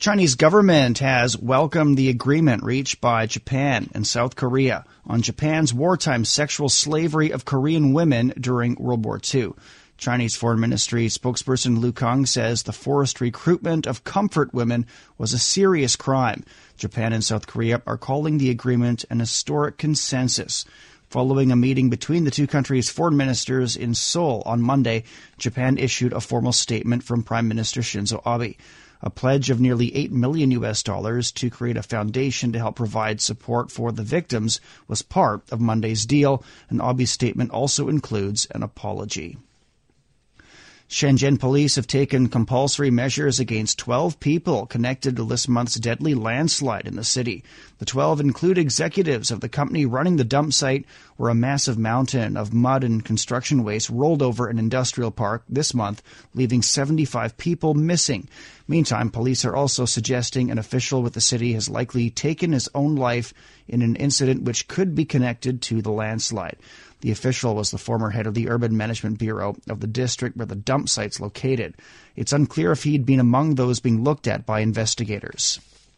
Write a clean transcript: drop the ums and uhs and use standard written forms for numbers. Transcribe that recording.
Chinese government has welcomed the agreement reached by Japan and South Korea on Japan's wartime sexual slavery of Korean women during World War II. Chinese Foreign Ministry spokesperson Lu Kang says the forced recruitment of comfort women was a serious crime. Japan and South Korea are calling the agreement an historic consensus. Following a meeting between the two countries' foreign ministers in Seoul on Monday, Japan issued a formal statement from Prime Minister Shinzo Abe. A pledge of nearly $8 million to create a foundation to help provide support for the victims was part of Monday's deal, and Abe's statement also includes an apology. Shenzhen police have taken compulsory measures against 12 people connected to this month's deadly landslide in the city. The 12 include executives of the company running the dump site, where a massive mountain of mud and construction waste rolled over an industrial park this month, leaving 75 people missing. Meantime, police are also suggesting an official with the city has likely taken his own life in an incident which could be connected to the landslide. The official was the former head of the Urban Management Bureau of the district where the dump site's located. It's unclear if he'd been among those being looked at by investigators.